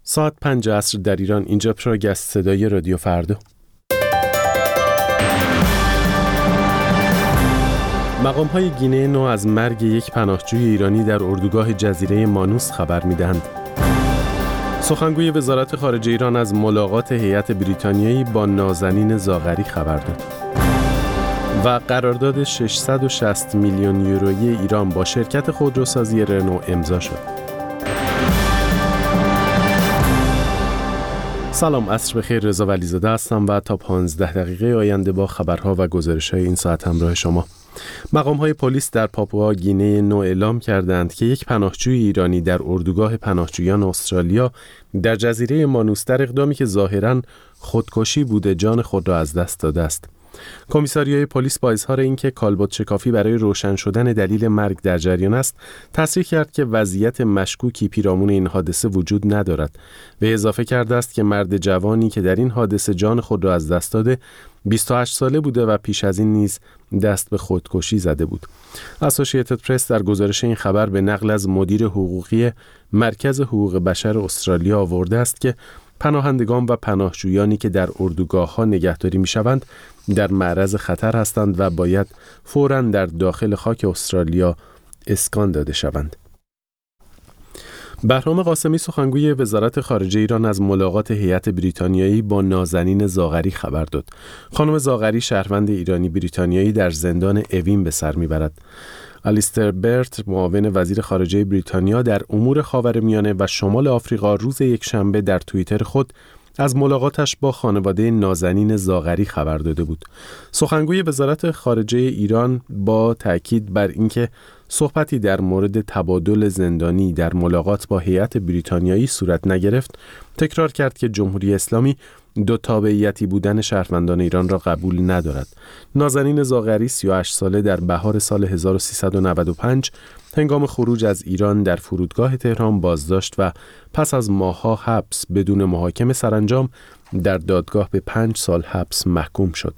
ساعت 5 عصر در ایران. اینجا پروگرس صدای رادیو فردا. مقام‌های گینه نو از مرگ یک پناهجوی ایرانی در اردوگاه جزیره مانوس خبر می‌دهند. سخنگوی وزارت خارجه ایران از ملاقات هیئت بریتانیایی با نازنین زاغری خبر داد. و قرارداد 660 میلیون یورویی ایران با شرکت خودروسازی رنو امضا شد. سلام، عصر بخیر. رضا ولیزاده هستم و تا 15 دقیقه آینده با خبرها و گزارش‌های این ساعت همراه شما. مقام‌های پلیس در پاپوا گینه نو اعلام کردند که یک پناهجوی ایرانی در اردوگاه پناهجویان استرالیا در جزیره مانوس در اقدامی که ظاهراً خودکشی بوده جان خود را از دست داده است. کمیساریای پلیس با اظهار اینکه کالبد شکافی برای روشن شدن دلیل مرگ در جریان است، تصریح کرد که وضعیت مشکوکی پیرامون این حادثه وجود ندارد و اضافه کرده است که مرد جوانی که در این حادثه جان خود را از دست داده 28 ساله بوده و پیش از این نیز دست به خودکشی زده بود. اسوسییتد پرس در گزارش این خبر به نقل از مدیر حقوقی مرکز حقوق بشر استرالیا آورده است که پناهندگان و پناهجویانی که در اردوگاه‌ها نگهداری می‌شوند در معرض خطر هستند و باید فوراً در داخل خاک استرالیا اسکان داده شوند. بهرام قاسمی سخنگوی وزارت خارجه ایران از ملاقات هیئت بریتانیایی با نازنین زاغری خبر داد. خانم زاغری شهروند ایرانی بریتانیایی در زندان اوین به سر میبرد. الیستر برت معاون وزیر خارجه بریتانیا در امور خاورمیانه و شمال آفریقا روز یکشنبه در توییتر خود از ملاقاتش با خانواده نازنین زاغری خبر داده بود. سخنگوی وزارت خارجه ایران با تأکید بر اینکه صحبتی در مورد تبادل زندانی در ملاقات با هیئت بریتانیایی صورت نگرفت، تکرار کرد که جمهوری اسلامی دو تابعیتی بودن شهروندان ایران را قبول ندارد. نازنین زاغری 38 ساله در بهار سال 1395 هنگام خروج از ایران در فرودگاه تهران بازداشت و پس از ماه‌ها حبس بدون محاکمه سرانجام در دادگاه به 5 سال حبس محکوم شد.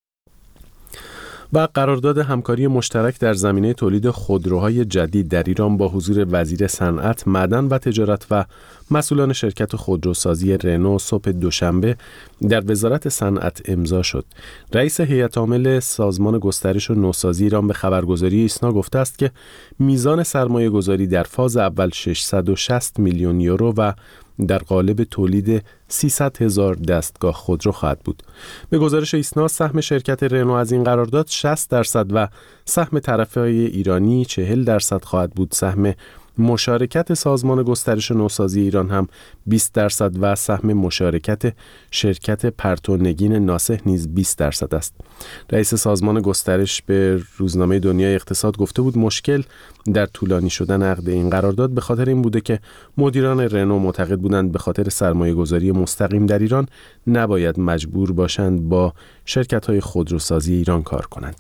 و قرارداد همکاری مشترک در زمینه تولید خودروهای جدید در ایران با حضور وزیر صنعت، معدن و تجارت و مسئولان شرکت خودروسازی رنو صبح دوشنبه در وزارت صنعت امضا شد. رئیس هیئت عامل سازمان گسترش و نوسازی ایران به خبرگزاری ایسنا گفته است که میزان سرمایه گذاری در فاز اول 660 میلیون یورو و در قالب تولید 300,000 دستگاه خودرو خواهد بود. به گزارش ایسنا سهم شرکت رنو از این قرارداد 60% و سهم طرفهای ایرانی 40% خواهد بود. سهم مشارکت سازمان گسترش و نوسازی ایران هم 20% و سهم مشارکت شرکت پرتونگین ناسه نیز 20% است. رئیس سازمان گسترش به روزنامه دنیای اقتصاد گفته بود مشکل در طولانی شدن عقد این قرارداد به خاطر این بوده که مدیران رنو معتقد بودند به خاطر سرمایه‌گذاری مستقیم در ایران نباید مجبور باشند با شرکت‌های خودروسازی ایران کار کنند.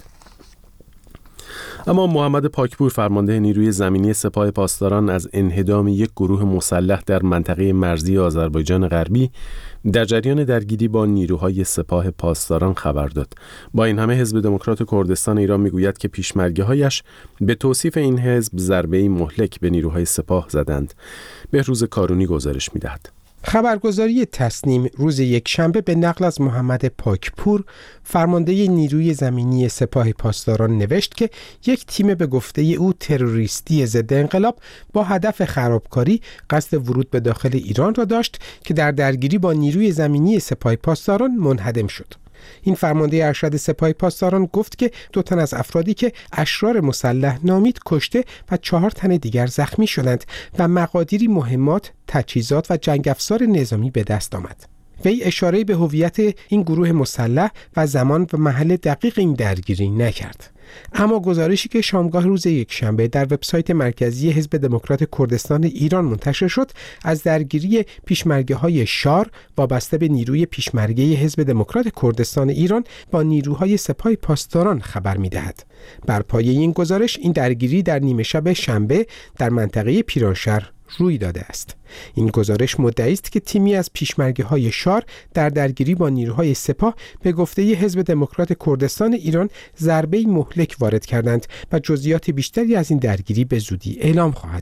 اما محمد پاکپور فرمانده نیروی زمینی سپاه پاسداران از انهدام یک گروه مسلح در منطقه مرزی آذربایجان غربی در جریان درگیری با نیروهای سپاه پاسداران خبر داد. با این همه حزب دموکرات کردستان ایران میگوید که پیشمرگه‌هایش به توصیف این حزب ضربه‌ای مهلک به نیروهای سپاه زدند. بهروز کارونی گزارش می‌دهد. خبرگزاری تسنیم روز یکشنبه به نقل از محمد پاکپور فرمانده نیروی زمینی سپاه پاسداران نوشت که یک تیم به گفته او تروریستی ضد انقلاب با هدف خرابکاری قصد ورود به داخل ایران را داشت که در درگیری با نیروی زمینی سپاه پاسداران منهدم شد. این فرمانده ارشد سپاه پاسداران گفت که 2 تن از افرادی که اشرار مسلح نامید کشته و 4 تن دیگر زخمی شدند و مقادیری مهمات، تجهیزات و جنگ افزار نظامی به دست آمد. وی اشاره به هویت این گروه مسلح و زمان و محل دقیق این درگیری نکرد. اما گزارشی که شامگاه روز یکشنبه در وبسایت مرکزی حزب دموکرات کردستان ایران منتشر شد، از درگیری پیشمرگه‌های شار وابسته به نیروی پیشمرگه حزب دموکرات کردستان ایران با نیروهای سپاه پاسداران خبر می‌دهد. بر پایه این گزارش این درگیری در نیمه شب شنبه در منطقه پیرانشهر روی داده است. این گزارش مدعی است که تیمی از پیشمرگه‌های شار در درگیری با نیروهای سپاه به گفته حزب دموکرات کردستان ایران ضربه‌ای مهلک وارد کردند و جزئیات بیشتری از این درگیری به زودی اعلام خواهد شد.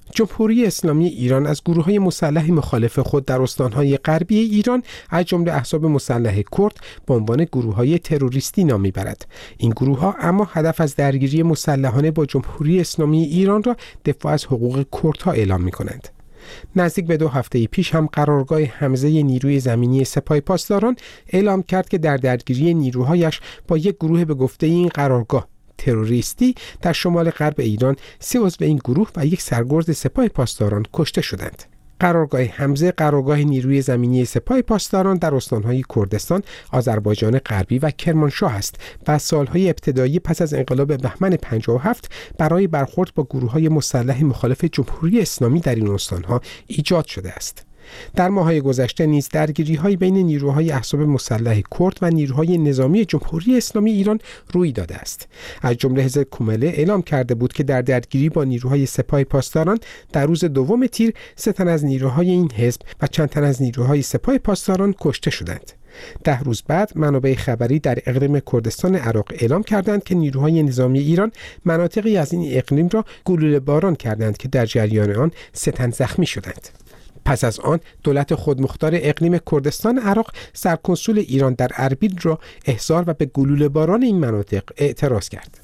جمهوری اسلامی ایران از گروه‌های مسلح مخالف خود در استان‌های غربی ایران از جمله احزاب مسلح کرد به عنوان گروه‌های تروریستی نام می‌برد. این گروه‌ها اما هدف از درگیری مسلحانه با جمهوری اسلامی ایران را دفاع از حقوق کردها اعلام می‌کنند. نزدیک به 2 هفته پیش هم قرارگاه حمزه نیروی زمینی سپاه پاسداران اعلام کرد که در درگیری نیروهایش با یک گروه به گفته این قرارگاه تروریستی در شمال غرب ایران 3 عضو این گروه و یک سرگرد سپاه پاسداران کشته شدند. قرارگاه حمزه قرارگاه نیروی زمینی سپاه پاسداران در استان‌های کردستان، آذربایجان غربی و کرمانشاه است و سالهای ابتدایی پس از انقلاب بهمن 57 برای برخورد با گروه‌های مسلح مخالف جمهوری اسلامی در این استان‌ها ایجاد شده است. در ماه‌های گذشته نیز درگیری‌های بین نیروهای احزاب مسلح کرد و نیروهای نظامی جمهوری اسلامی ایران روی داده است. از جمله حزب کومله اعلام کرده بود که در درگیری با نیروهای سپاه پاسداران در روز 2 تیر 3 تن از نیروهای این حزب و چند تن از نیروهای سپاه پاسداران کشته شدند. 10 روز بعد منابع خبری در اقلیم کردستان عراق اعلام کردند که نیروهای نظامی ایران مناطقی از این اقلیم را گلوله باران کردند که در جریان آن 3 تن زخمی شدند. پس از آن دولت خودمختار اقلیم کردستان عراق سرکنسول ایران در اربیل را احضار و به گلوله باران این مناطق اعتراض کرد.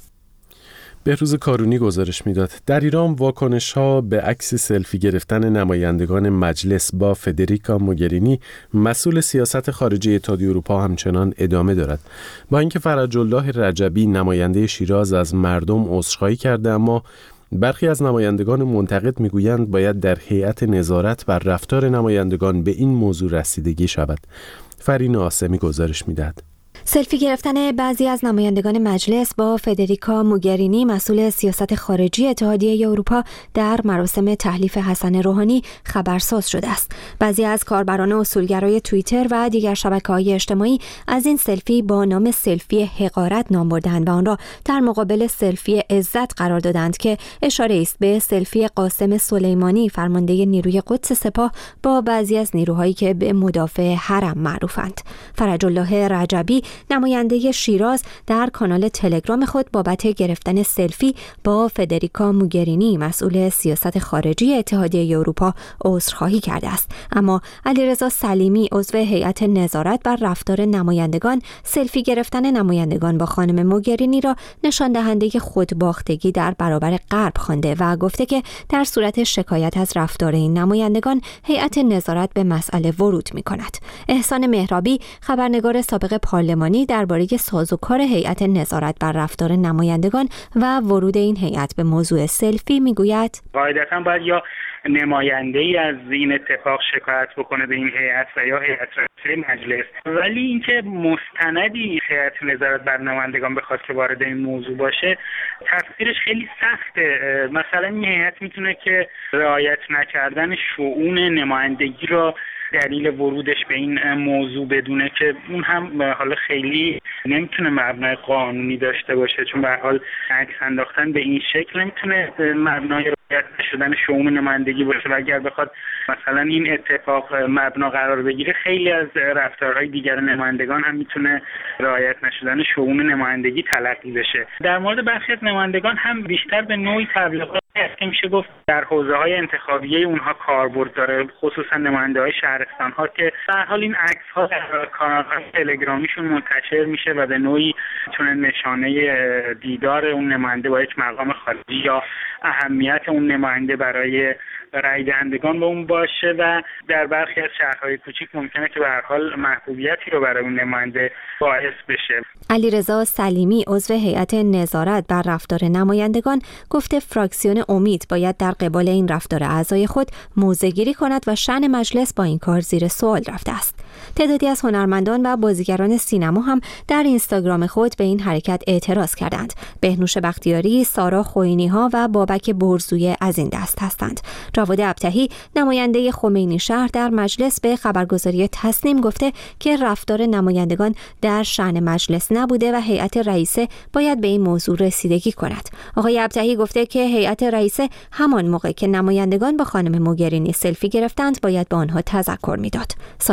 بهروز کارونی گزارش میداد. در ایران واکنش‌ها به عکس سلفی گرفتن نمایندگان مجلس با فدریکا موگرینی مسئول سیاست خارجی اتحادیه اروپا همچنان ادامه دارد. با اینکه فرج الله رجبی نماینده شیراز از مردم عذرخواهی کرده، اما برخی از نمایندگان منتقد میگویند باید در هیئت نظارت بر رفتار نمایندگان به این موضوع رسیدگی شود. فرین آسمی گزارش میدهد. سلفی گرفتن بعضی از نمایندگان مجلس با فدریکا موگرینی مسئول سیاست خارجی اتحادیه اروپا در مراسم تحلیف حسن روحانی خبرساز شده است. بعضی از کاربران اصولگرای توییتر و دیگر شبکه‌های اجتماعی از این سلفی با نام سلفی حقارت نام بردند و آن را در مقابل سلفی عزت قرار دادند که اشاره است به سلفی قاسم سلیمانی فرمانده نیروی قدس سپاه با بعضی از نیروهایی که به مدافع حرم معروفند. فرج الله رجبی نماینده شیراز در کانال تلگرام خود بابت گرفتن سلفی با فدریکا موگرینی مسئول سیاست خارجی اتحادیه اروپا عذرخواهی کرده است. اما علیرضا سلیمی عضو هیئت نظارت بر رفتار نمایندگان سلفی گرفتن نمایندگان با خانم موگرینی را نشان دهنده خودباختگی در برابر غرب خوانده و گفته که در صورت شکایت از رفتار این نمایندگان هیئت نظارت به مسئله ورود می‌کند. احسان مهرابی خبرنگار سابق پارلمانی درباره سازوکار هیئت نظارت بر رفتار نمایندگان و ورود این هیئت به موضوع سلفی میگوید قاعدتاً باید یا نماینده‌ای از این اتفاق شکایت بکنه به این هیئت و یا هیئت رئیسه مجلس، ولی اینکه مستندی هیئت نظارت بر نمایندگان بخواد که وارد این موضوع باشه تفسیرش خیلی سخته. مثلا این هیئت میتونه که رعایت نکردن شؤون نمایندگی را دلیل ورودش به این موضوع بدونه که اون هم حالا خیلی نمیتونه مبنای قانونی داشته باشه، چون به هر حال عکس انداختن به این شکل نمیتونه مبنای رعایت نشدن شؤون نمایندگی باشه و اگر بخواد مثلا این اتفاق مبنا قرار بگیره خیلی از رفتارهای دیگر نمایندگان هم میتونه رعایت نشدن شؤون نمایندگی تلقی بشه. در مورد برخی از نمایندگان هم بیشتر به نوعی تبلیغات است که میشه گفت در حوزه‌های انتخابیه اونها کاربرد داره، خصوصا نماینده‌های شهرستان‌ها که به هر حال این عکس‌ها در کانال‌های تلگرامیشون منتشر میشه و به نوعی میتونه نشانه دیدار اون نماینده با یک مقام خارجی یا اهمیت اون نماینده برای رای دهندگان به اون باشه و در برخی از شهرهای کوچیک ممکنه که به هر حال محبوبیتی رو برای اون نماینده باعث بشه. علیرضا سلیمی عضو هیئت نظارت بر رفتار نمایندگان گفته فراکسیون امید باید در قبال این رفتار اعضای خود موضع‌گیری کند و شأن مجلس با این کار زیر سوال رفته است. تعدادی از هنرمندان و بازیگران سینما هم در اینستاگرام خود به این حرکت اعتراض کردند. بهنوش بختیاری، سارا خوئینی‌ها و بابک برزویه از این دست هستند. جواد ابتهی نماینده خمینی شهر در مجلس به خبرگزاری تسنیم گفته که رفتار نمایندگان در شأن مجلس نبوده و هیئت رئیسه باید به این موضوع رسیدگی کند. آقای ابتهی گفته که هیئت رئیسه همان موقع که نمایندگان با خانم موگرینی سلفی گرفتند باید با آنها تذکر میداد. صادق خراجی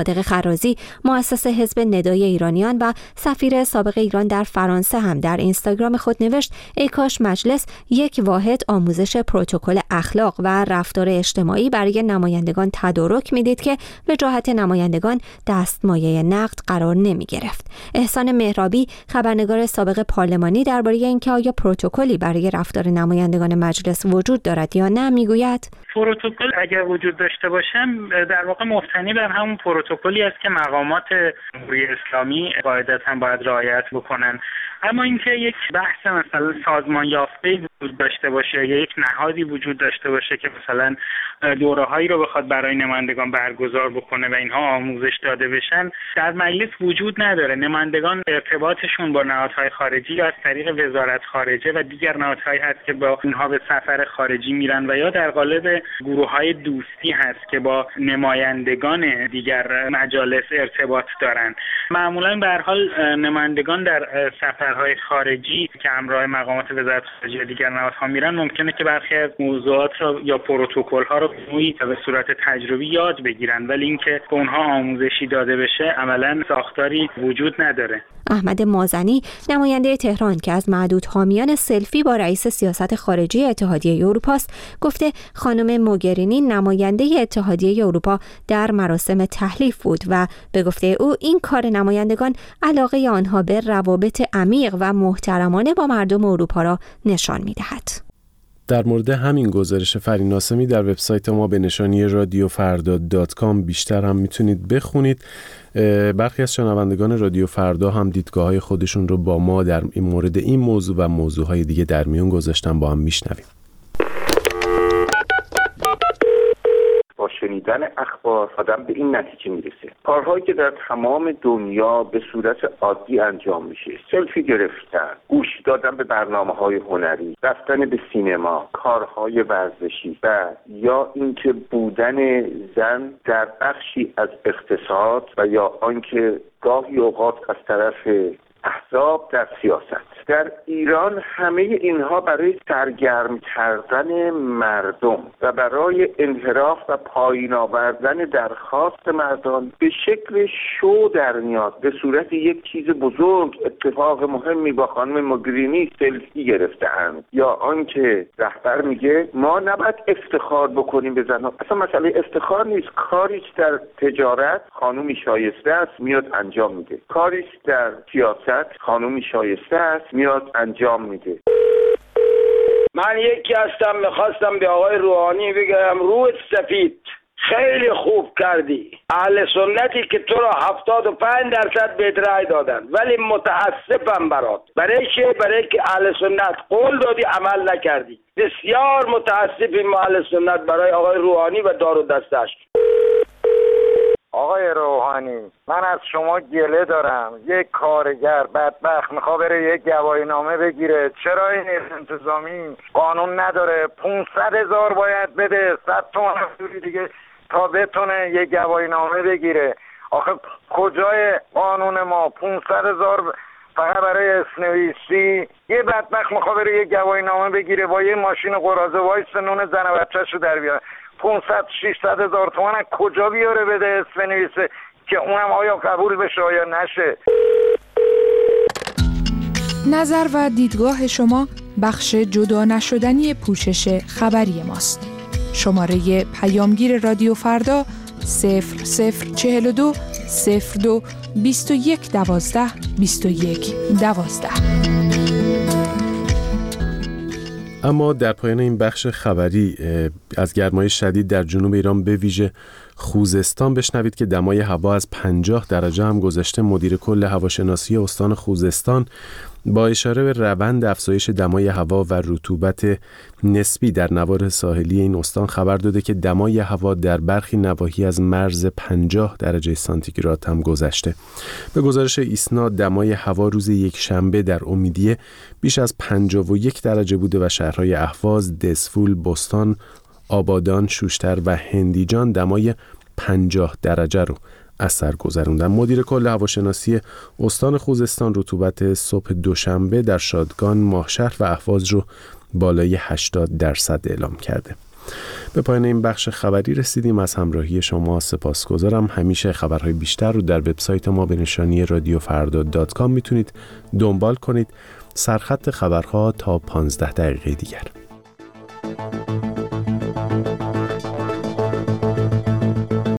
فرازی، مؤسس حزب ندای ایرانیان و سفیر سابق ایران در فرانسه هم در اینستاگرام خود نوشت ای کاش مجلس یک واحد آموزش پروتکل اخلاق و رفتار اجتماعی برای نمایندگان تدارک میدید که وجاهت نمایندگان دستمایه نقد قرار نمی گرفت. احسان مهرابی، خبرنگار سابق پارلمانی، درباره اینکه آیا پروتکلی برای رفتار نمایندگان مجلس وجود دارد یا نه میگوید پروتکل اگر وجود داشته باشم در واقع مبتنی بر همون پروتکلی است که مقامات جمهوری اسلامی قاعدتاً باید رعایت بکنن. اما اینکه یک بحث مثلا سازمان یافته وجود داشته باشه یا یک نهادی وجود داشته باشه که مثلا دوره‌هایی رو بخواد برای نمایندگان برگزار بکنه و اینها آموزش داده بشن، در مجلس وجود نداره. نمایندگان ارتباطشون با نهادهای خارجی یا از طریق وزارت خارجه و دیگر نهادهایی هست که با اینها به سفر خارجی میرن و یا در قالب گروه‌های دوستی هست که با نمایندگان دیگر مجالس ارتباط دارن. معمولاً به هر حال نمایندگان در سفرهای خارجی که همراه مقامات وزارت خارجه و دیگر نهادها میرن ممکنه که برخی از موضوعات رو یا پروتکل‌ها رو به صورت تجربی یاد بگیرن، ولی اینکه به اونها آموزشی داده بشه عملاً ساختاری وجود نداره. احمد مازنی، نماینده تهران که از معدود حامیان سلفی با رئیس سیاست خارجی اتحادیه اروپا است، گفته خانم موگرینی نماینده اتحادیه اروپا در مراسم تحلیف بود و به گفته او این کار نمایندگان علاقه آنها به روابط عمیق و محترمانه با مردم اروپا را نشان می‌دهد. در مورد همین گزارش فرین ناسمی در وبسایت ما به نشانی radiofarda.com بیشتر هم میتونید بخونید. برخی از شنوندگان رادیو فردا هم دیدگاه‌های خودشون رو با ما در این مورد این موضوع و موضوعهای دیگه در میون گذاشتن، با هم میشنویم. با شنیدن اخبار آدم به این نتیجه میرسه کارهایی که در تمام دنیا به صورت عادی انجام میشه، سلفی گرفتن، گوش دادن به برنامه‌های هنری، رفتن به سینما، کارهای ورزشی و یا اینکه بودن زن در بخشی از اقتصاد و یا آنکه گاهی اوقات از طرف احزاب در سیاست. در ایران همه اینها برای سرگرم کردن مردم و برای انحراف و پایین آوردن درخواست مردم به شکل شو در میاد. به صورت یک چیز بزرگ اتفاق مهمی با خانم موگرینی سلفی گرفته‌اند، یا آنکه رهبر میگه ما نباید افتخار بکنیم به زنها. اصلا مسئله افتخار نیست. کاریش در تجارت خانومی شایسته است میاد انجام میده، کاریش در سیاست خانومی شایسته است میاد انجام میده. من یکی هستم، میخواستم به آقای روحانی بگم روت سفید، خیلی خوب کردی. اهل سنتی که تو را 75% بهت رای دادن، ولی متاسفم برات. برای چه؟ برای که اهل سنت قول دادی عمل نکردی. بسیار متاسفیم اهل سنت برای آقای روحانی و دار و دستش. آقای روحانی، من از شما گله دارم. یک کارگر بدبخت میخواد بره یک گواهینامه بگیره، چرا این انتظامی قانون نداره 500,000 باید بده، 100 تومن دیگه تا بتونه یک گواهینامه بگیره؟ آخه کجای قانون ما 500,000 فقط برای اسنویسی؟ یه بدبخت میخواد بره یک گواهینامه بگیره با یه ماشین قراضه وایس نون زن و بچه‌شو در بیاره، 500-600,000 تومان کجا بیاره بده اسم نویسه که اونم آیا قبول بشه یا نشه؟ نظر و دیدگاه شما بخش جدا نشدنی پوشش خبری ماست. شماره پیامگیر رادیو فردا 0042 02 21 12 21 12. اما در پایان این بخش خبری از گرمای شدید در جنوب ایران به ویژه خوزستان بشنوید که دمای هوا از 50 درجه هم گذشته. مدیر کل هواشناسی استان خوزستان با اشاره به روند افزایش دمای هوا و رطوبت نسبی در نواحی ساحلی این استان خبر داده که دمای هوا در برخی نواحی از مرز 50 درجه سانتیگراد هم گذشته. به گزارش ایسنا دمای هوا روز یک شنبه در امیدیه بیش از 51 درجه بوده و شهرهای اهواز، دسفول، بستان، آبادان، شوشتر و هندیجان دمای 50 درجه رو اثر گذروندن. مدیر کل هواشناسی استان خوزستان رطوبت صبح دوشنبه در شادگان، ماهشهر و اهواز رو بالای 80% اعلام کرده. به پایان این بخش خبری رسیدیم. از همراهی شما سپاسگزارم. همیشه خبرهای بیشتر رو در وبسایت ما به نشانی radiofarda.com میتونید دنبال کنید. سرخط خبرها تا 15 دقیقه دیگر.